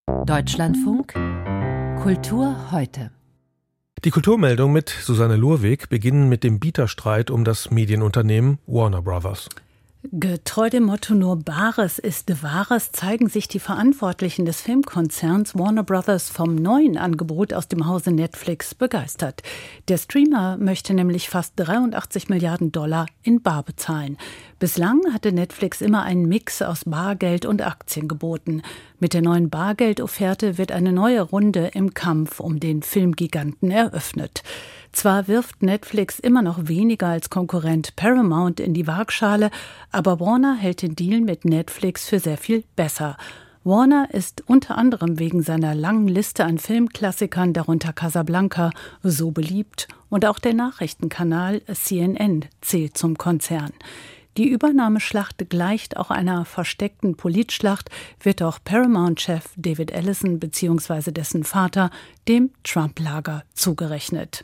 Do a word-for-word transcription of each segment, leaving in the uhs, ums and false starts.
Deutschlandfunk Kultur heute. Die Kulturmeldung mit Susanne Lurweg beginnen mit dem Bieterstreit um das Medienunternehmen Warner Brothers. Getreu dem Motto "Nur Bares ist Wahres" zeigen sich die Verantwortlichen des Filmkonzerns Warner Brothers vom neuen Angebot aus dem Hause Netflix begeistert. Der Streamer möchte nämlich fast dreiundachtzig Milliarden Dollar in bar bezahlen. Bislang hatte Netflix immer einen Mix aus Bargeld und Aktien geboten. Mit der neuen Bargeldofferte wird eine neue Runde im Kampf um den Filmgiganten eröffnet. Zwar wirft Netflix immer noch weniger als Konkurrent Paramount in die Waagschale, aber Warner hält den Deal mit Netflix für sehr viel besser. Warner ist unter anderem wegen seiner langen Liste an Filmklassikern, darunter Casablanca, so beliebt, und auch der Nachrichtenkanal C N N zählt zum Konzern. Die Übernahmeschlacht gleicht auch einer versteckten Politschlacht, wird auch Paramount-Chef David Ellison bzw. dessen Vater dem Trump-Lager zugerechnet.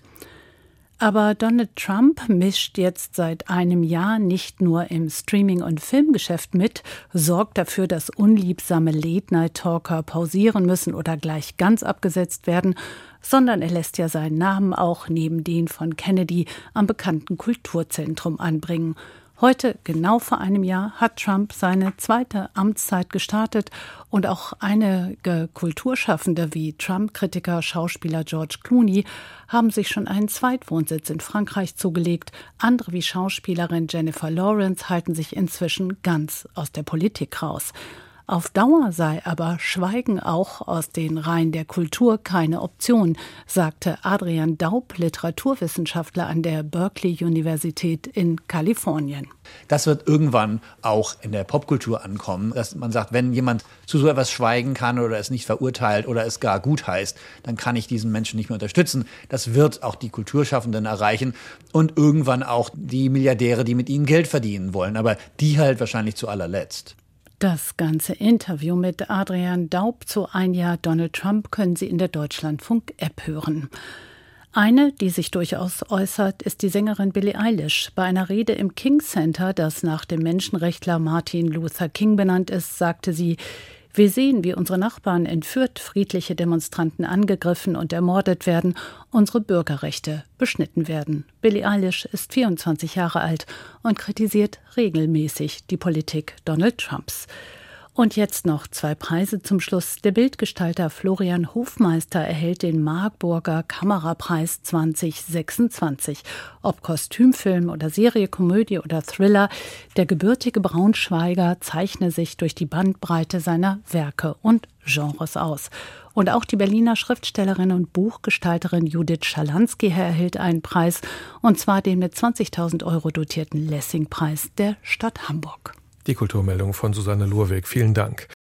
Aber Donald Trump mischt jetzt seit einem Jahr nicht nur im Streaming- und Filmgeschäft mit, sorgt dafür, dass unliebsame Late-Night-Talker pausieren müssen oder gleich ganz abgesetzt werden, sondern er lässt ja seinen Namen auch neben den von Kennedy am bekannten Kulturzentrum anbringen. Heute, genau vor einem Jahr, hat Trump seine zweite Amtszeit gestartet und auch einige Kulturschaffende wie Trump-Kritiker, Schauspieler George Clooney haben sich schon einen Zweitwohnsitz in Frankreich zugelegt. Andere wie Schauspielerin Jennifer Lawrence halten sich inzwischen ganz aus der Politik raus. Auf Dauer sei aber Schweigen auch aus den Reihen der Kultur keine Option, sagte Adrian Daub, Literaturwissenschaftler an der Berkeley-Universität in Kalifornien. Das wird irgendwann auch in der Popkultur ankommen, dass man sagt, wenn jemand zu so etwas schweigen kann oder es nicht verurteilt oder es gar gut heißt, dann kann ich diesen Menschen nicht mehr unterstützen. Das wird auch die Kulturschaffenden erreichen und irgendwann auch die Milliardäre, die mit ihnen Geld verdienen wollen, aber die halt wahrscheinlich zu allerletzt. Das ganze Interview mit Adrian Daub zu Ein Jahr Donald Trump können Sie in der Deutschlandfunk-App hören. Eine, die sich durchaus äußert, ist die Sängerin Billie Eilish. Bei einer Rede im King Center, das nach dem Menschenrechtler Martin Luther King benannt ist, sagte sie: Wir sehen, wie unsere Nachbarn entführt, friedliche Demonstranten angegriffen und ermordet werden, unsere Bürgerrechte beschnitten werden. Billie Eilish ist vierundzwanzig Jahre alt und kritisiert regelmäßig die Politik Donald Trumps. Und jetzt noch zwei Preise zum Schluss. Der Bildgestalter Florian Hofmeister erhält den Marburger Kamerapreis zwanzig sechsundzwanzig. Ob Kostümfilm oder Serie, Komödie oder Thriller, der gebürtige Braunschweiger zeichne sich durch die Bandbreite seiner Werke und Genres aus. Und auch die Berliner Schriftstellerin und Buchgestalterin Judith Schalansky erhält einen Preis, und zwar den mit zwanzigtausend Euro dotierten Lessing-Preis der Stadt Hamburg. Die Kulturmeldung von Susanne Lurweg. Vielen Dank.